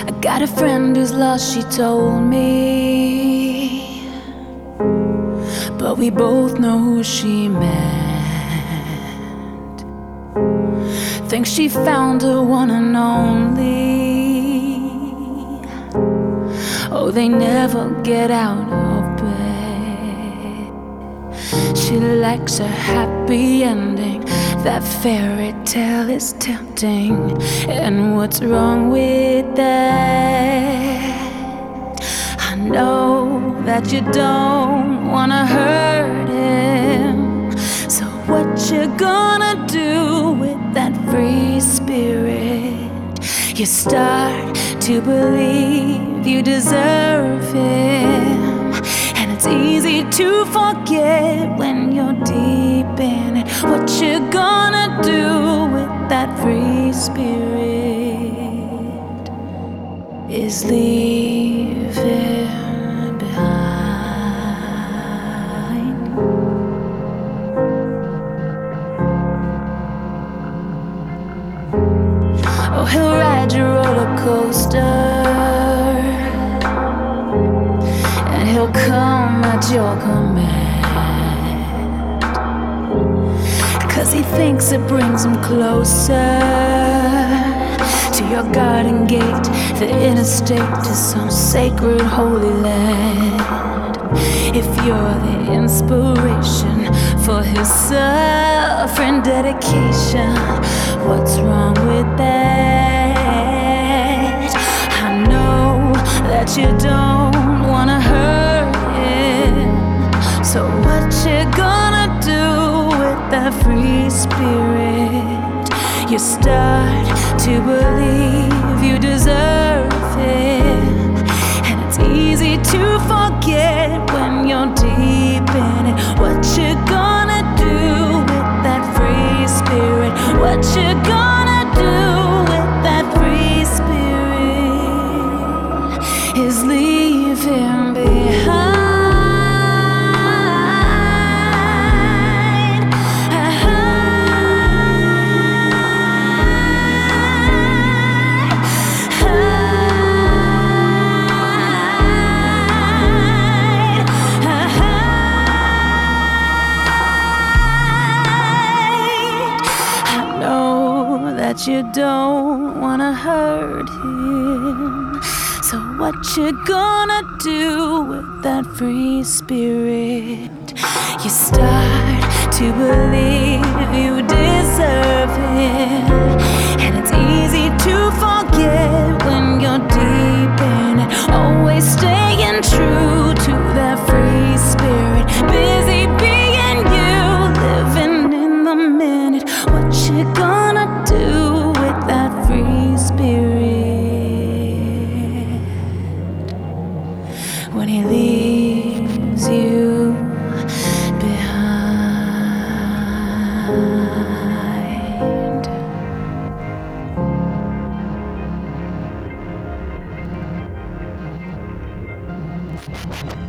I got a friend who's lost, she told me, but we both know who she meant. Think she found her one and only. Oh, they never get out of bed. She likes a happy ending. That fairy tale is tempting. And what's wrong with that? I know that you don't wanna hurt him. So what you gonna do with that free spirit? You start to believe you deserve him, and it's easy to forget when you're deep in it. What you gonna do with that free spirit is leave him behind. Oh, he'll ride your roller coaster, and he'll come at your command, 'cause he thinks it brings him closer to your garden gate, the interstate, to some sacred holy land. If you're the inspiration for his suffering dedication, what's wrong with that? I know that you don't wanna hurt him. So what you gonna do with that free spirit? You start to believe you deserve it, and it's easy to forget when you're deep in it. What you gonna do with that free spirit? What you gonna do with that free spirit is leave him behind. That you don't wanna hurt him. So what you gonna do with that free spirit? You start to believe you deserve it, and it's easy to forget when you're deep in it. Always staying true to that free spirit, busy being you, living in the minute. What you gonna do with that free spirit when he leaves you behind?